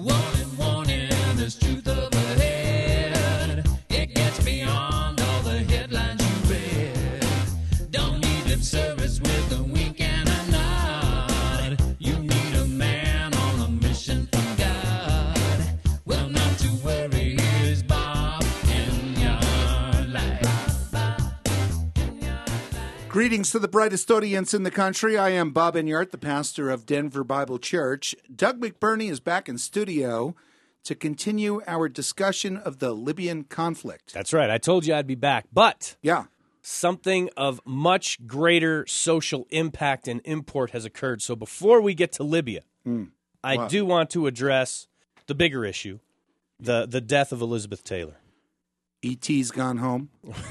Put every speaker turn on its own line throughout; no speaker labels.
Warning, warning, there's truth up ahead. It gets beyond all the headlines you read. Don't need lip service with a wink and a nod. You need a man on a mission from God. Well, not to worry, here's Bob in your life.
Greetings to the brightest audience in the country. I am Bob Enyart, the pastor of Denver Bible Church. Doug McBurney is back in studio to continue our discussion of the Libyan conflict.
That's right. I told you I'd be back. But
Yeah.
something of much greater social impact and import has occurred. So before we get to Libya, I do want to address the bigger issue, the death of Elizabeth Taylor.
E.T.'s gone home.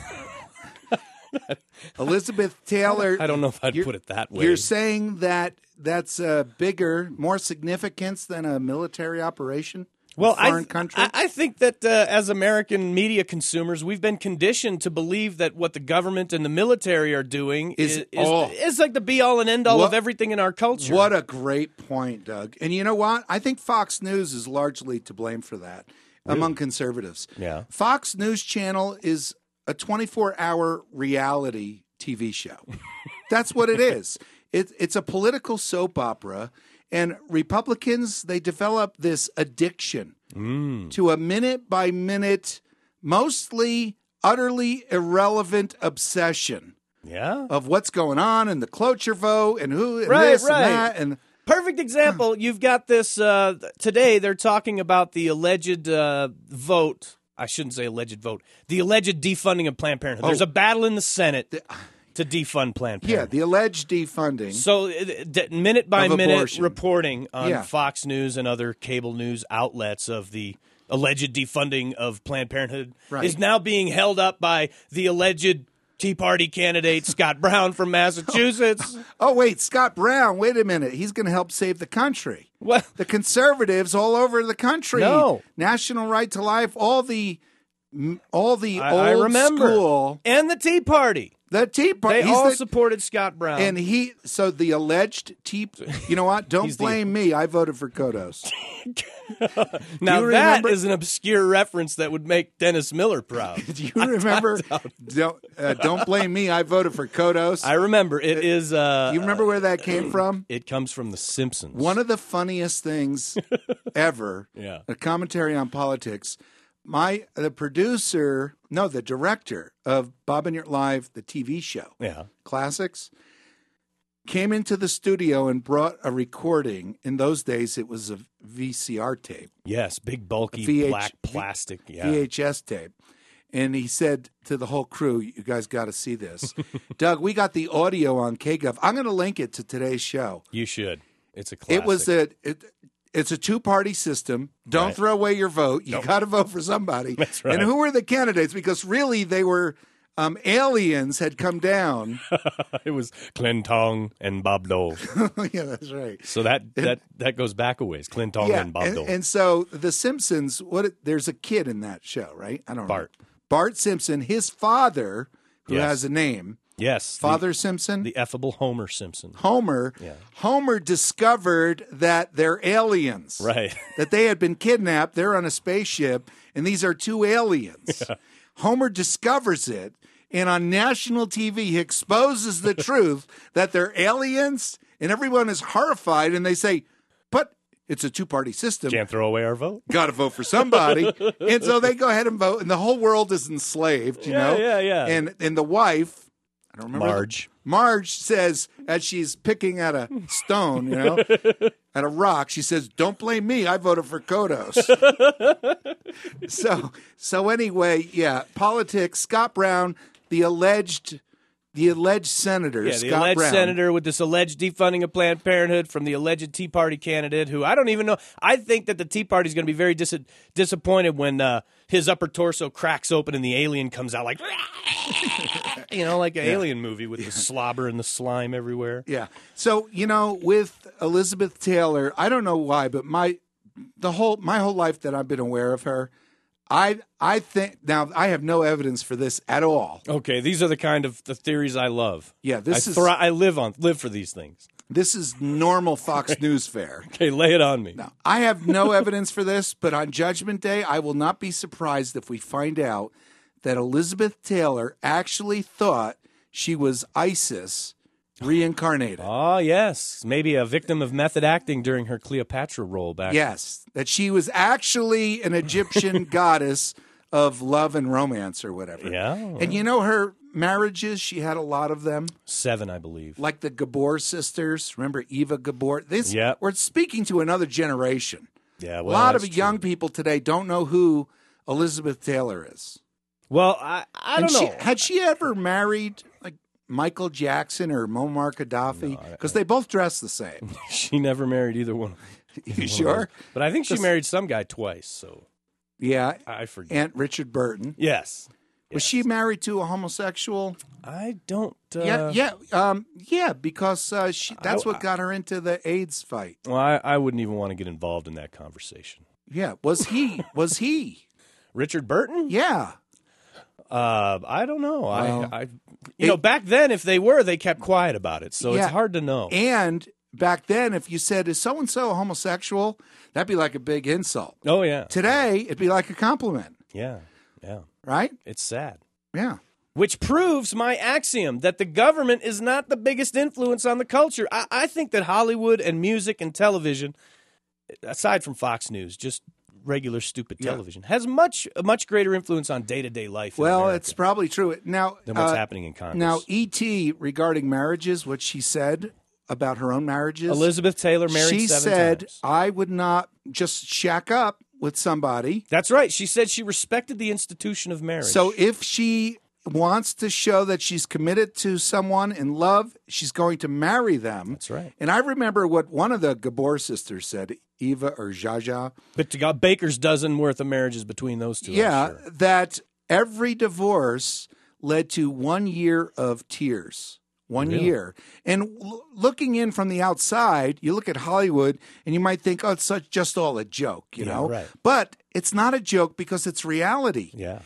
Elizabeth Taylor.
I don't know if I'd put it that way.
You're saying that that's bigger, more significance than a military operation?
Well,
in a foreign country?
I think that as American media consumers, we've been conditioned to believe that what the government and the military are doing is like the be-all and end-all of everything in our culture.
What a great point, Doug. And you know what? I think Fox News is largely to blame for that among conservatives.
Yeah.
Fox News Channel is a 24-hour reality TV show. That's what it is. It's a political soap opera. And Republicans, they develop this addiction to a minute-by-minute, mostly utterly irrelevant obsession of what's going on and the cloture vote and who and this and that. And
perfect example. You've got this today. They're talking about the alleged vote. I shouldn't say alleged vote. The alleged defunding of Planned Parenthood. There's a battle in the Senate to defund Planned Parenthood.
Yeah, the alleged defunding.
So minute by minute
abortion.
Reporting on Fox News and other cable news outlets of the alleged defunding of Planned Parenthood is now being held up by the alleged Tea Party candidate Scott Brown from Massachusetts.
Oh, wait, Scott Brown, wait a minute. He's going to help save the country.
What?
The conservatives all over the country.
No.
National Right to Life, all the
I
old
remember.
school.
And the Tea Party.
The Tea Party.
They all supported Scott Brown.
And so the alleged Tea, you know what? Don't blame me. I voted for Kodos.
Now that is an obscure reference that would make Dennis Miller proud.
Do you remember? Don't blame me. I voted for Kodos.
I remember. It is.
You remember where that came from?
It comes from The Simpsons.
One of the funniest things ever.
Yeah.
A commentary on politics. The director of Bob and Your Live, the TV show, Classics, came into the studio and brought a recording. In those days, it was a VCR tape.
Yes, big, bulky, black plastic.
VHS tape. And he said to the whole crew, you guys got to see this. Doug, we got the audio on KGov. I'm going to link it to today's show.
You should. It's a classic.
It was It's a two-party system. Don't throw away your vote. You got to vote for somebody.
That's right.
And who were the candidates? Because really, they were aliens had come down.
It was Clinton and Bob Dole.
Yeah, that's right.
So that goes back a ways. Clinton and Bob Dole.
And so The Simpsons. There's a kid in that show, right? I don't know. Bart Simpson. His father, who has a name.
Yes.
Father Simpson?
The effable Homer Simpson.
Homer. Yeah. Homer discovered that they're aliens.
Right.
That they had been kidnapped. They're on a spaceship, and these are two aliens. Yeah. Homer discovers it, and on national TV, he exposes the truth that they're aliens, and everyone is horrified, and they say, but it's a two-party system.
Can't throw away our vote.
Got to vote for somebody. And so they go ahead and vote, and the whole world is enslaved, you know?
Yeah.
And the wife, I don't remember. Marge says, as she's picking at a stone, at a rock, she says, don't blame me. I voted for Kodos. So anyway, politics, Scott Brown, the alleged senator,
Scott Brown. The alleged senator with this alleged defunding of Planned Parenthood from the alleged Tea Party candidate who I don't even know. I think that the Tea Party is going to be very disappointed when his upper torso cracks open and the alien comes out like, like an alien movie with the slobber and the slime everywhere.
Yeah. So, with Elizabeth Taylor, I don't know why, but my whole life that I've been aware of her, I think now I have no evidence for this at all.
Okay, these are the kind of the theories I love.
Yeah,
I live for these things.
This is normal Fox News fare.
Okay, lay it on me.
Now, I have no evidence for this, but on Judgment Day, I will not be surprised if we find out that Elizabeth Taylor actually thought she was ISIS reincarnated.
Oh, yes. Maybe a victim of method acting during her Cleopatra role back.
Yes, that she was actually an Egyptian goddess of love and romance or whatever.
Yeah.
And you know her marriages, she had a lot of them.
7, I believe.
Like the Gabor sisters. Remember Eva Gabor?
Yep.
We're speaking to another generation.
Yeah,
A
well,
lot of
that's
young
true.
people today don't know who Elizabeth Taylor is.
Well, I don't know.
Had she ever married like Michael Jackson or Muammar Gaddafi? Because they both dress the same.
She never married either one.
You sure?
But I think she married some guy twice, so
Yeah.
I forget.
Aunt Richard Burton.
Yes.
Was she married to a homosexual?
I don't.
Yeah, because that's what got her into the AIDS fight.
Well, I wouldn't even want to get involved in that conversation.
Yeah, was he? Was he?
Richard Burton?
Yeah.
I don't know.
Well,
back then, if they were, they kept quiet about it, so
Yeah.
it's hard to know.
And back then, if you said, is so-and-so a homosexual, that'd be like a big insult.
Oh yeah,
Today, it'd be like a compliment,
yeah.
right?
It's sad.
Yeah.
Which proves my axiom that the government is not the biggest influence on the culture. I think that Hollywood and music and television, aside from Fox News, just regular stupid television, has a much greater influence on day-to-day life in
Well,
America
it's probably true. Now,
than what's happening in Congress.
Now, E.T. regarding marriages, what she said about her own marriages.
Elizabeth Taylor married
she
7
said,
times.
I would not just shack up with somebody.
That's right. She said she respected the institution of marriage.
So if she wants to show that she's committed to someone in love, she's going to marry them.
That's right.
And I remember what one of the Gabor sisters said, Eva or Jaja.
But to got Baker's dozen worth of marriages between those two.
Yeah,
I'm sure.
that every divorce led to 1 year of tears. 1
Really?
year. And looking in from the outside, you look at Hollywood and you might think, oh, it's just all a joke, you know?
right.
But it's not a joke because it's reality.
Yeah.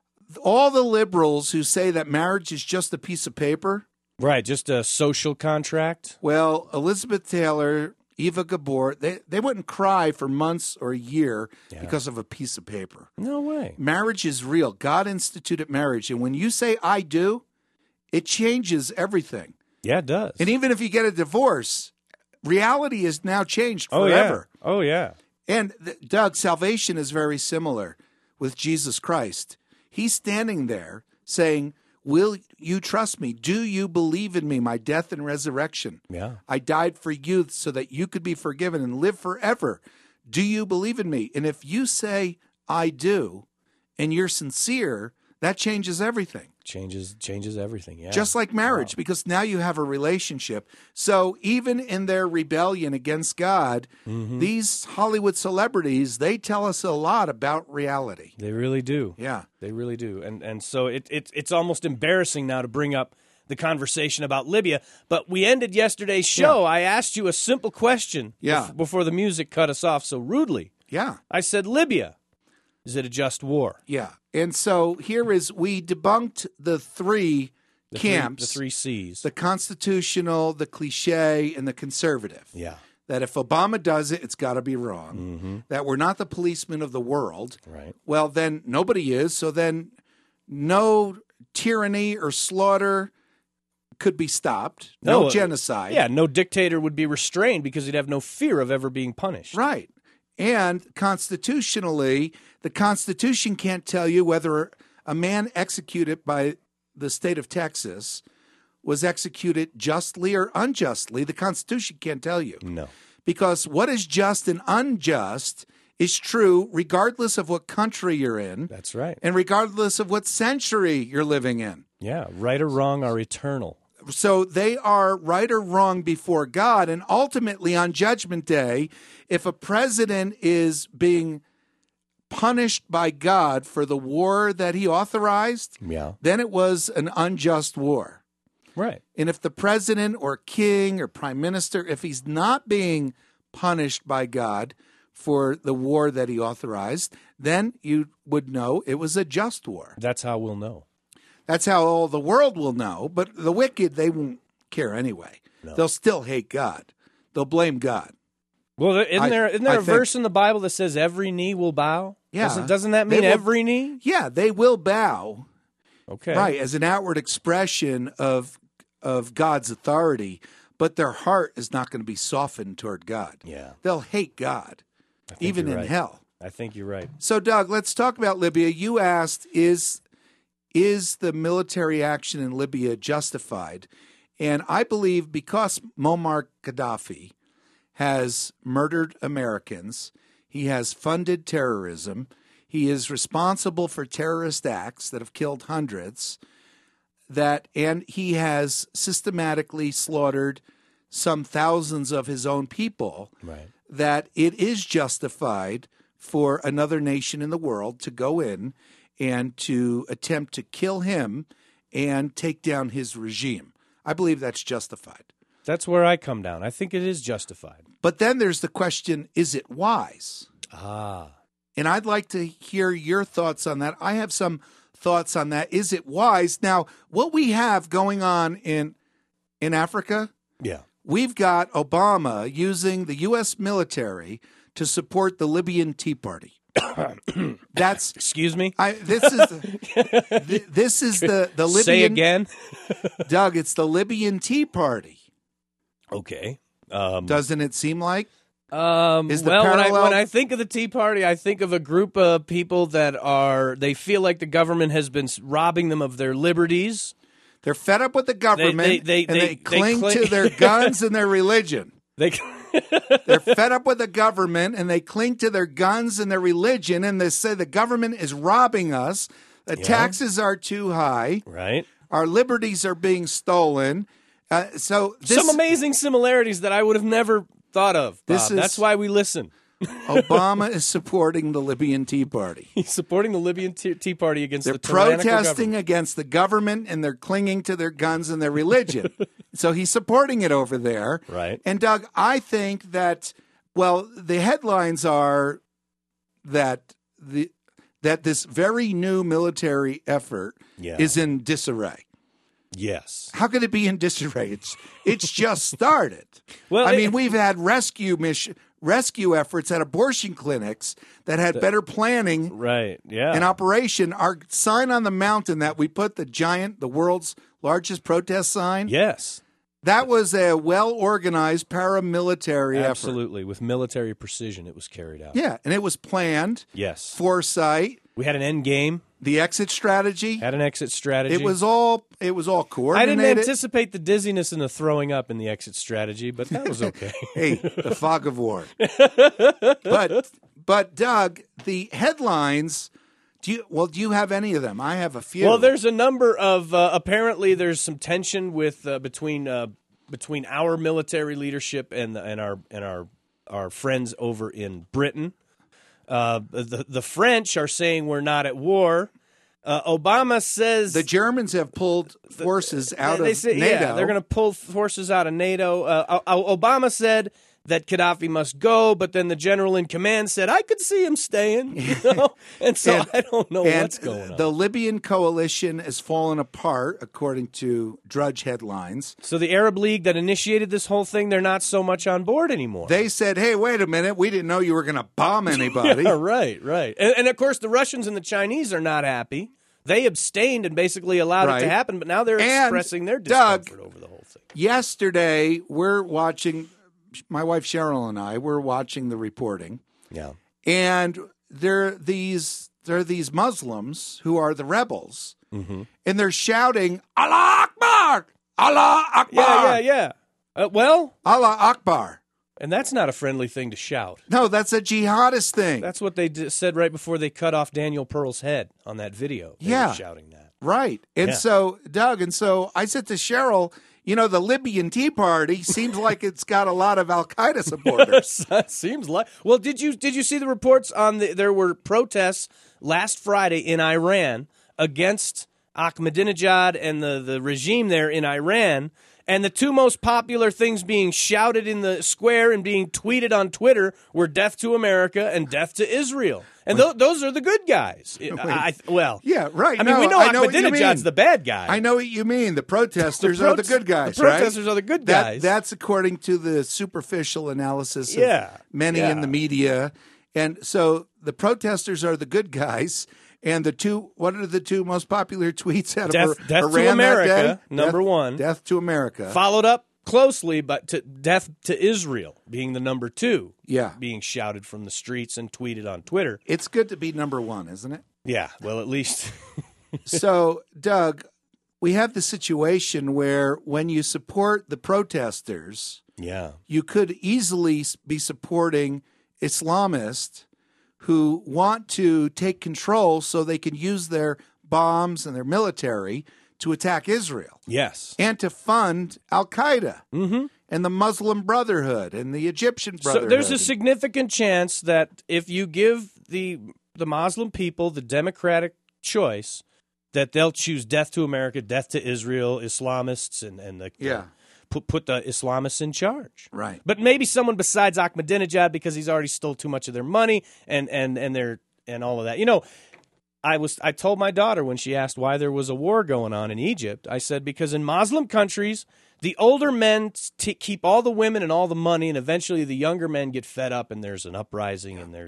All the liberals who say that marriage is just a piece of paper,
Right, just a social contract.
well, Elizabeth Taylor, Eva Gabor, they wouldn't cry for months or a year because of a piece of paper.
No way.
Marriage is real. God instituted marriage. And when you say, I do, it changes everything.
Yeah, it does.
And even if you get a divorce, reality is now changed
oh
forever.
yeah. Oh yeah.
And Doug, salvation is very similar with Jesus Christ. He's standing there saying, will you trust me? Do you believe in me, my death and resurrection?
Yeah.
I died for you so that you could be forgiven and live forever. Do you believe in me? And if you say, I do, and you're sincere, that changes everything.
Changes everything. Yeah.
Just like marriage, because now you have a relationship. So even in their rebellion against God, these Hollywood celebrities, they tell us a lot about reality.
They really do.
Yeah.
They really do. And so it's almost embarrassing now to bring up the conversation about Libya. But we ended yesterday's show. I asked you a simple question before the music cut us off so rudely.
Yeah.
I said, Libya, is it a just war?
Yeah. And so here is, we debunked the three camps.
The three C's.
The constitutional, the cliche, and the conservative.
Yeah.
That if Obama does it, it's got to be wrong. That we're not the policemen of the world.
Right.
Well, then nobody is. So then no tyranny or slaughter could be stopped. No genocide.
Yeah, no dictator would be restrained because he'd have no fear of ever being punished.
Right. And constitutionally, the Constitution can't tell you whether a man executed by the state of Texas was executed justly or unjustly. The Constitution can't tell you.
No.
Because what is just and unjust is true regardless of what country you're in.
That's right.
And regardless of what century you're living in.
Yeah, right or wrong are eternal.
So they are right or wrong before God. And ultimately on Judgment Day, if a president is being punished by God for the war that he authorized, then it was an unjust war.
Right.
And if the president or king or prime minister, if he's not being punished by God for the war that he authorized, then you would know it was a just war.
That's how we'll know.
That's how all the world will know. But the wicked, they won't care anyway.
No.
They'll still hate God. They'll blame God.
Well, isn't there
I
a
think-
verse in the Bible that says every knee will bow?
Yeah.
Doesn't that
They
mean
will-
every knee?
Yeah, they will bow,
Okay.
right, as an outward expression of God's authority, but their heart is not going to be softened toward God.
Yeah.
They'll hate God,
I think
even in
you're right.
hell.
I think you're right.
So, Doug, let's talk about Libya. You asked, is the military action in Libya justified? And I believe because Muammar Gaddafi has murdered Americans, he has funded terrorism, he is responsible for terrorist acts that have killed hundreds, and he has systematically slaughtered some thousands of his own people,
Right.
that it is justified for another nation in the world to go in and to attempt to kill him and take down his regime. I believe that's justified.
That's where I come down. I think it is justified.
But then there's the question, is it wise?
Ah.
And I'd like to hear your thoughts on that. I have some thoughts on that. Is it wise? Now, what we have going on in Africa,
Yeah.
we've got Obama using the U.S. military to support the Libyan Tea Party. That's
Excuse me?
this is the Libyan.
Say again?
Doug, it's the Libyan Tea Party.
Okay.
Doesn't it seem like? Is the
well,
parallel-
when I think of the Tea Party, I think of a group of people that they feel like the government has been robbing them of their liberties.
They're fed up with the government
they
cling
cling-
to their guns and their religion.
They
They're fed up with the government and they cling to their guns and their religion, and they say the government is robbing us. The taxes are too high.
Right.
Our liberties are being stolen. So this,
Some amazing similarities that I would have never thought of.
This
Bob. That's
is-
why we listen.
Obama is supporting the Libyan Tea Party.
He's supporting the Libyan Tea Party against
They're
the tyrannical
protesting
government.
against the government and they're clinging to their guns and their religion. So he's supporting it over there.
Right.
And Doug, I think that, well, the headlines are that this very new military effort
Yeah.
is in disarray.
Yes.
How could it be in disarray? It's just started.
Well,
I mean, we've had rescue efforts at abortion clinics that had better planning
Right. Yeah.
in operation. Our sign on the mountain that we put the world's largest protest sign,
Yes.
that was a well-organized paramilitary effort.
Absolutely. With military precision, it was carried out.
Yeah, and it was planned,
Yes.
foresight,
We had an end game,
the exit strategy.
had an exit strategy.
It was all
I
coordinated.
didn't anticipate the dizziness and the throwing up in the exit strategy, but that was okay.
Hey, the fog of war. But Doug, the headlines. Do you have any of them? I have a few.
Well, there's a number of apparently there's some tension with between our military leadership and our friends over in Britain. The French are saying we're not at war. Obama says
the Germans have pulled forces out
they
of
say,
NATO.
Yeah, they're going to pull forces out of NATO. Obama said that Gaddafi must go, but then the general in command said, I could see him staying. You know? And so I don't know what's going on.
The Libyan coalition has fallen apart, according to Drudge headlines.
So the Arab League that initiated this whole thing, they're not so much on board anymore.
They said, hey, wait a minute. We didn't know you were going to bomb anybody.
Yeah, right. And of course, the Russians and the Chinese are not happy. They abstained and basically allowed it to happen, but now they're expressing their discomfort over the whole thing.
Yesterday, we're watching, my wife Cheryl and I, we're watching the reporting.
Yeah.
And there are these Muslims who are the rebels, and they're shouting, Allah Akbar! Allah Akbar!
Yeah. Well,
Allah Akbar.
and that's not a friendly thing to shout.
No, that's a jihadist thing.
That's what they said right before they cut off Daniel Pearl's head on that video. They were shouting that.
Right. And so, Doug, I said to Cheryl, the Libyan Tea Party seems like it's got a lot of Al-Qaeda supporters.
That seems like. Well, did you see the reports on there were protests last Friday in Iran against Ahmadinejad and the regime there in Iran, And the two most popular things being shouted in the square and being tweeted on Twitter were "Death to America" and "Death to Israel." And those are the good guys. Well,
yeah, right.
I mean,
No,
we know
I know what you
Ahmadinejad's
mean.
the bad guy.
I know what you mean. The protesters are the good guys,
The protesters
right?
are the good
That-
guys.
That's according to the superficial analysis of
Yeah,
many
yeah.
in the media. And so the protesters are the good guys. And what are the two most popular tweets out
Death-
of
Death to
Iran that
America,
day?
number one.
Death to America.
Followed up closely, but to "Death to Israel" being the number two.
Yeah.
Being shouted from the streets and tweeted on Twitter.
It's good to be number one, isn't it?
Yeah, well, at least.
So, Doug, we have the situation where when you support the protesters,
Yeah.
you could easily be supporting Islamists who want to take control so they can use their bombs and their military to attack Israel
Yes.
and to fund Al Qaeda and the Muslim Brotherhood and the Egyptian Brotherhood.
So there's a significant chance that if you give the Muslim people the democratic choice, that they'll choose "Death to America," "Death to Israel," Islamists, and put the Islamists in charge.
Right.
But maybe someone besides Ahmadinejad, because he's already stole too much of their money and all of that. You know, I told my daughter when she asked why there was a war going on in Egypt, I said because in Muslim countries, the older men keep all the women and all the money, and eventually the younger men get fed up, and there's an uprising, and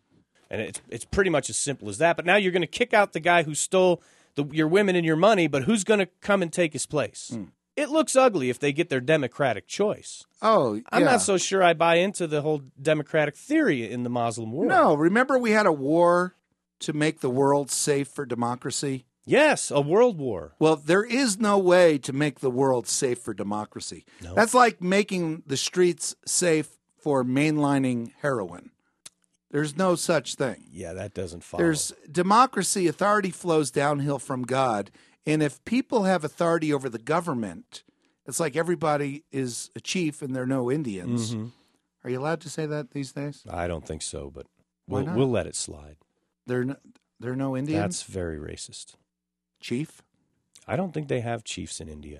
it's pretty much as simple as that. But now you're going to kick out the guy who stole your women and your money, but who's going to come and take his place? It looks ugly if they get their democratic choice.
Oh,
I'm
yeah.
not so sure I buy into the whole democratic theory in the Muslim world.
No, remember we had a war to make the world safe for democracy?
Yes, a world war.
Well, there is no way to make the world safe for democracy.
No.
That's like making the streets safe for mainlining heroin. There's no such thing.
Yeah, that doesn't follow.
There's democracy, authority flows downhill from God. And if people have authority over the government, it's like everybody is a chief and there are no Indians. Are you allowed to say that these days?
I don't think so, but
Why not?
we'll let it slide.
There are no Indians?
That's very racist.
Chief?
I don't think they have chiefs in India.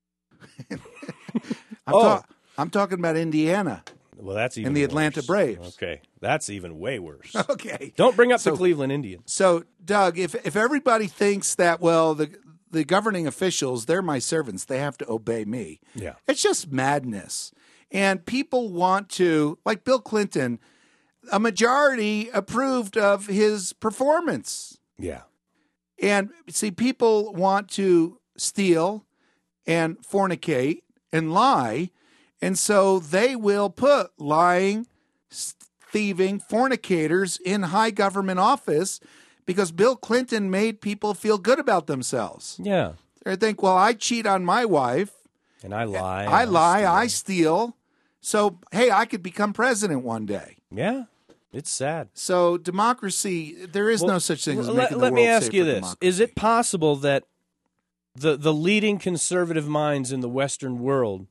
I'm talking about Indiana
Well, that's even
and the
worse.
Atlanta Braves.
Okay, that's even way worse.
Okay.
Don't bring up
So-
the Cleveland Indians.
So, Doug, if everybody thinks that, well, the governing officials, they're my servants, they have to obey me.
Yeah.
It's just madness. And people want to, like Bill Clinton, a majority approved of his performance.
Yeah.
And see, people want to steal and fornicate and lie. And so they will put lying, thieving, fornicators in high government office because Bill Clinton made people feel good about themselves.
Yeah.
They think, well, I cheat on my wife.
And I lie.
I steal. So, hey, I could become president one day.
Yeah. It's sad.
So democracy, there is no such thing as making the
Let
world
me ask
safe
you
for
this.
democracy.
Is it possible that the leading conservative minds in the Western world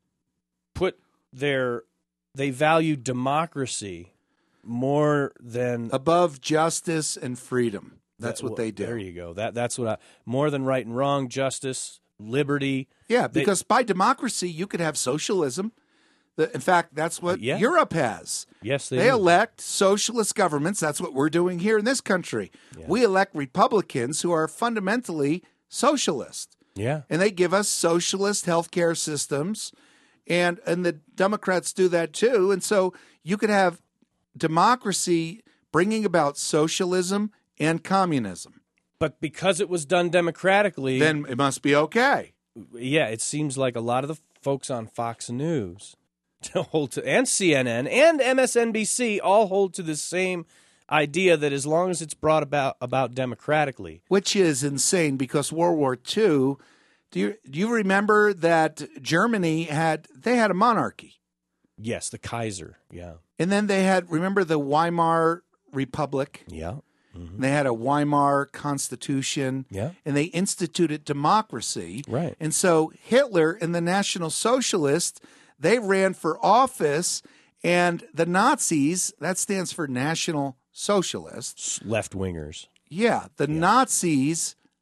they value democracy more than
above justice and freedom? That's what they do.
There you go. That's what more than right and wrong, justice, liberty.
Yeah, because by democracy you could have socialism. In fact, that's what Europe has.
Yes,
they
do.
elect socialist governments. That's what we're doing here in this country.
Yeah.
We elect Republicans who are fundamentally socialist.
Yeah.
And they give us socialist healthcare systems, and the Democrats do that too. And so you could have democracy bringing about socialism and communism.
But because it was done democratically,
then it must be okay.
Yeah, it seems like a lot of the folks on Fox News hold to, and CNN and MSNBC all hold to the same idea that as long as it's brought about democratically,
which is insane because World War II. Do you remember that Germany had a monarchy?
Yes, the Kaiser. Yeah,
and then they had the Weimar Republic.
Yeah,
They had a Weimar Constitution.
Yeah,
and they instituted democracy.
Right,
and so Hitler and the National Socialists, they ran for office, and the Nazis, that stands for National Socialists.
Left-wingers.
Yeah, the Nazis,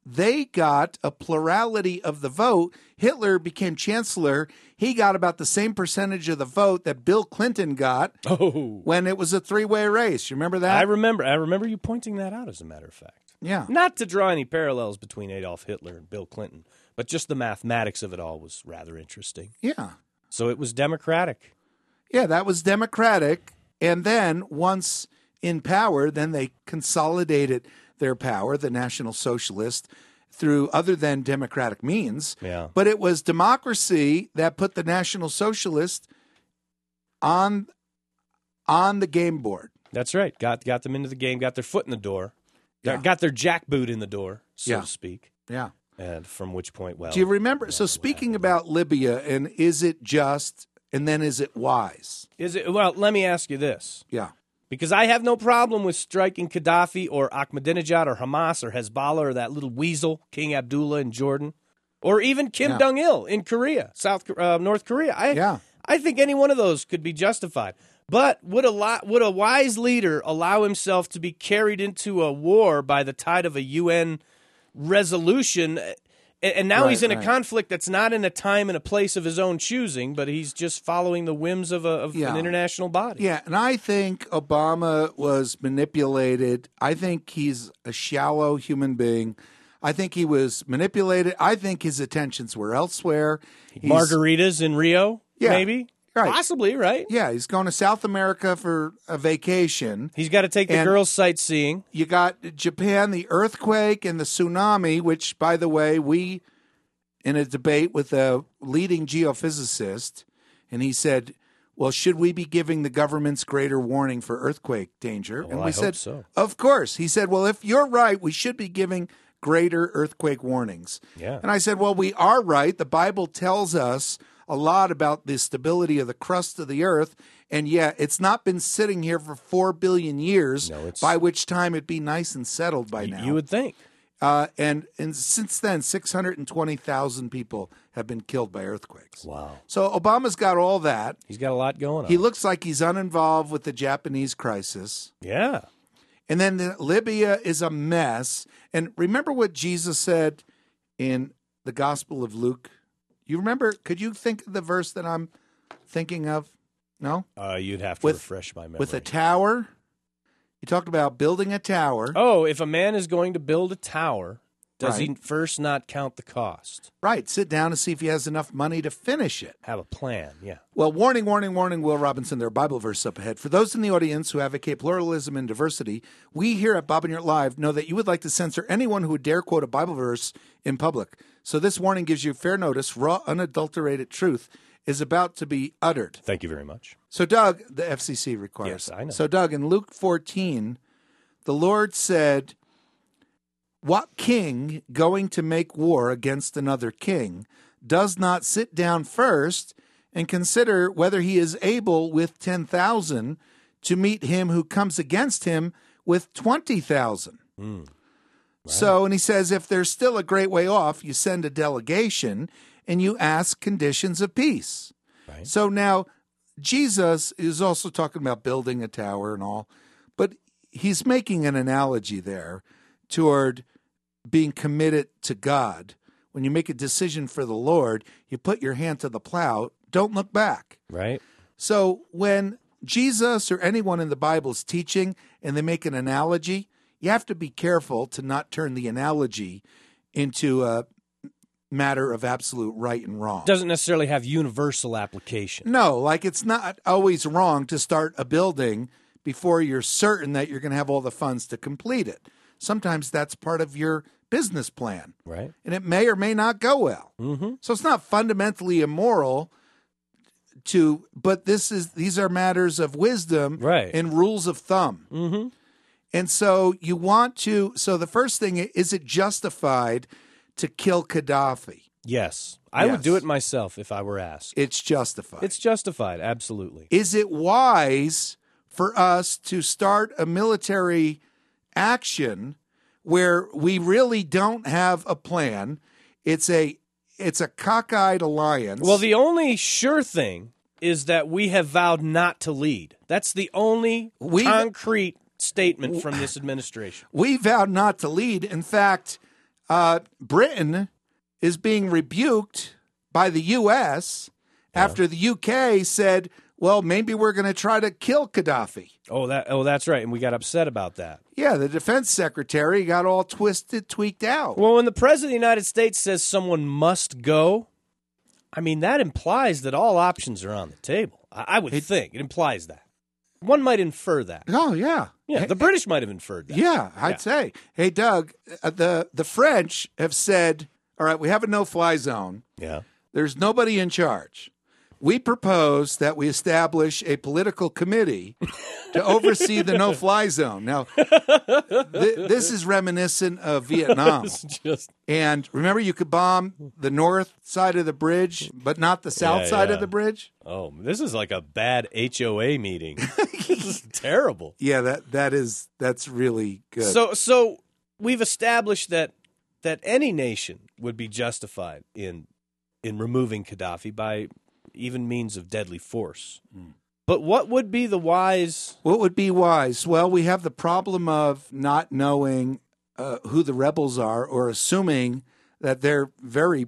they got a plurality of the vote. Hitler became chancellor. He got about the same percentage of the vote that Bill Clinton got when it was a three-way race. You remember that?
I remember you pointing that out, as a matter of fact.
Yeah.
Not to draw any parallels between Adolf Hitler and Bill Clinton, but just the mathematics of it all was rather interesting.
Yeah.
So it was Democratic.
Yeah, that was Democratic. And then once in power, then they consolidated their power, the National Socialists, through other than democratic means.
Yeah.
But it was democracy that put the National Socialists on the game board.
That's right. Got them into the game, got their foot in the door,
Yeah.
got their jackboot in the door, so
Yeah.
to speak.
Yeah.
And from which point, well.
Do you remember? So speaking about Libya, and is it just, and then is it wise?
Is it? Well, let me ask you this.
Yeah.
Because I have no problem with striking Gaddafi or Ahmadinejad or Hamas or Hezbollah or that little weasel, King Abdullah in Jordan, or even Kim
Yeah.
Jong-il in Korea, North Korea. I think any one of those could be justified. But would a wise leader allow himself to be carried into a war by the tide of a UN resolution? And now he's in a conflict that's not in a time and a place of his own choosing, but he's just following the whims of an international body.
Yeah, and I think Obama was manipulated. I think he's a shallow human being. I think he was manipulated. I think his attentions were elsewhere.
Margaritas in Rio,
Yeah,
maybe?
right.
Possibly, right?
Yeah, he's going to South America for a vacation.
He's got to take the
And-
girls sightseeing.
You got Japan, the earthquake and the tsunami, which, by the way, we, in a debate with a leading geophysicist, and he said, well, should we be giving the governments greater warning for earthquake danger?
Well,
and we
I
said,
hope so.
Of course. He said, well, if you're right, we should be giving greater earthquake warnings.
Yeah.
And I said, well, we are right. The Bible tells us a lot about the stability of the crust of the earth, and yet it's not been sitting here for 4 billion years,
No, it's-
by which time it'd be nice and settled by now.
You would think.
And since then, 620,000 people have been killed by earthquakes.
Wow.
So Obama's got all that.
He's got a lot going on.
He looks like he's uninvolved with the Japanese crisis.
Yeah.
And then Libya is a mess. And remember what Jesus said in the Gospel of Luke? You remember? Could you think of the verse that I'm thinking of? No?
You'd have to
With-
refresh my memory.
With a tower? He talked about building a tower.
Oh, if a man is going to build a tower, does he
Right.
first not count the cost?
Right. Sit down and see if he has enough money to finish it.
Have a plan, yeah.
Well, warning, warning, warning, Will Robinson, there are Bible verses up ahead. For those in the audience who advocate pluralism and diversity, we here at Bob and Your Live know that you would like to censor anyone who would dare quote a Bible verse in public. So this warning gives you fair notice. Raw, unadulterated truth is about to be uttered.
Thank you very much.
So, Doug, the FCC requires.
Yes, I know.
So, Doug, in Luke 14, the Lord said, what king going to make war against another king does not sit down first and consider whether he is able with 10,000 to meet him who comes against him with 20,000? So, and he says, if there's still a great way off, you send a delegation and you ask conditions of peace.
Right.
So now Jesus is also talking about building a tower and all, but he's making an analogy there toward being committed to God. When you make a decision for the Lord, you put your hand to the plow, don't look back.
Right?
So when Jesus or anyone in the Bible is teaching and they make an analogy, you have to be careful to not turn the analogy into a matter of absolute right and wrong.
Doesn't necessarily have universal application.
No, like it's not always wrong to start a building before you're certain that you're going to have all the funds to complete it. Sometimes that's part of your business plan,
Right?
and it may or may not go well.
Mm-hmm.
So it's not fundamentally immoral but these are matters of wisdom
Right.
and rules of thumb.
Mm-hmm.
And so so the first thing, is it justified to kill Gaddafi?
Yes. I would
Yes.
do it myself if I were asked.
It's justified.
It's justified, absolutely.
Is it wise for us to start a military action where we really don't have a plan? It's a cockeyed alliance.
Well, the only sure thing is that we have vowed not to lead. That's the only concrete statement from this administration.
We vowed not to lead. In fact, Britain is being rebuked by the U.S. after the U.K. said, well, maybe we're going to try to kill Gaddafi.
Oh, that's right. And we got upset about that.
Yeah, the defense secretary got all tweaked out.
Well, when the president of the United States says someone must go, I mean, that implies that all options are on the table. I would think. It implies that. One might infer that.
Oh, yeah.
Yeah, the British might have inferred that.
Yeah, I'd say. Hey, Doug, the French have said, all right, we have a no-fly zone.
Yeah.
There's nobody in charge. We propose that we establish a political committee to oversee the no-fly zone. Now, this is reminiscent of Vietnam. And remember, you could bomb the north side of the bridge, but not the south side of the bridge?
Oh, this is like a bad HOA meeting. This is terrible.
Yeah, that's really good.
So we've established that any nation would be justified in removing Gaddafi by even means of deadly force. But what would be the wise?
What would be wise? Well, we have the problem of not knowing who the rebels are, or assuming that they're very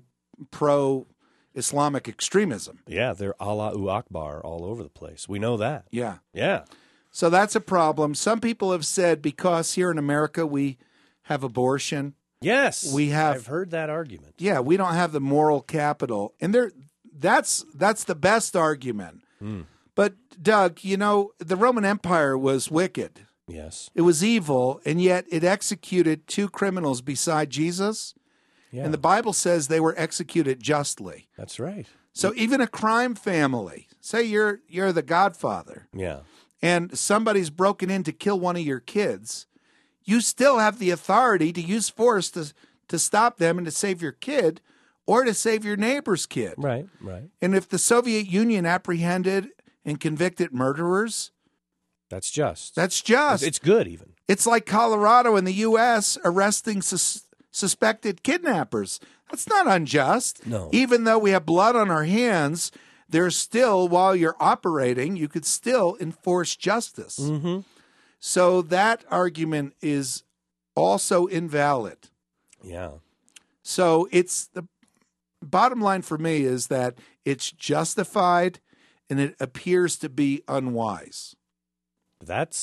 pro-Islamic extremism.
Yeah, they're Allahu Akbar all over the place. We know that.
Yeah.
Yeah.
So that's a problem. Some people have said because here in America we have abortion.
Yes. I've heard that argument.
Yeah, we don't have the moral capital. And that's the best argument. But, Doug, the Roman Empire was wicked.
Yes.
It was evil, and yet it executed 2 criminals beside Jesus.
Yeah.
And the Bible says they were executed justly.
That's right.
So even a crime family, say you're the godfather,
Yeah.
and somebody's broken in to kill one of your kids, you still have the authority to use force to stop them and to save your kid, or to save your neighbor's kid.
Right.
And if the Soviet Union apprehended and convicted murderers,
that's just.
That's just.
It's good, even.
It's like Colorado in the U.S. arresting suspected kidnappers. That's not unjust.
No.
Even though we have blood on our hands, there's still, while you're operating, you could still enforce justice.
Mm-hmm.
So that argument is also invalid.
Yeah.
So the bottom line for me is that it's justified and it appears to be unwise.
That's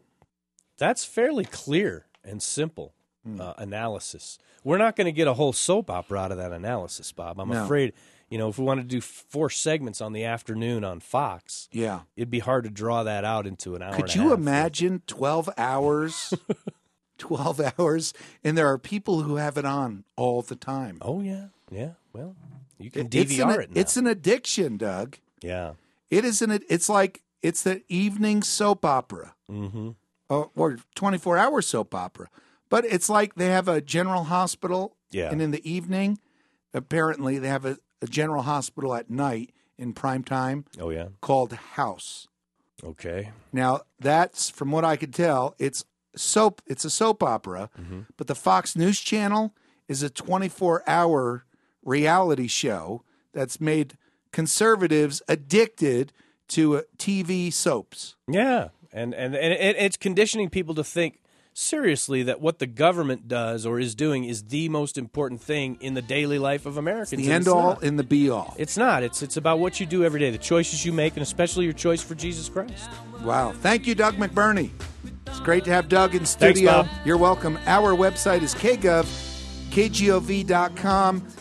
fairly clear and simple analysis. We're not going to get a whole soap opera out of that analysis, Bob. I'm afraid, if we want to do 4 segments on the afternoon on Fox, it'd be hard to draw that out into an hour.
Could you imagine 12 hours? 12 hours, and there are people who have it on all the time.
Oh, yeah. Yeah. Well, you can DVR it now.
It's an addiction, Doug.
Yeah.
It is it's the evening soap opera.
Mm-hmm.
Or 24-hour soap opera. But it's like they have a general hospital, and in the evening, apparently they have a general hospital at night in prime time.
Oh, yeah.
Called House.
Okay.
Now, that's, from what I could tell, it's a soap opera, but the Fox News Channel is a 24-hour reality show that's made conservatives addicted to TV soaps.
Yeah, and it's conditioning people to think seriously that what the government does or is doing is the most important thing in the daily life of Americans.
It's the end-all and the be-all.
It's not. It's about what you do every day, the choices you make, and especially your choice for Jesus Christ.
Wow. Thank you, Doug McBurney. It's great to have Doug in studio.
Thanks, Bob.
You're welcome. Our website is KGov, KGOV.com.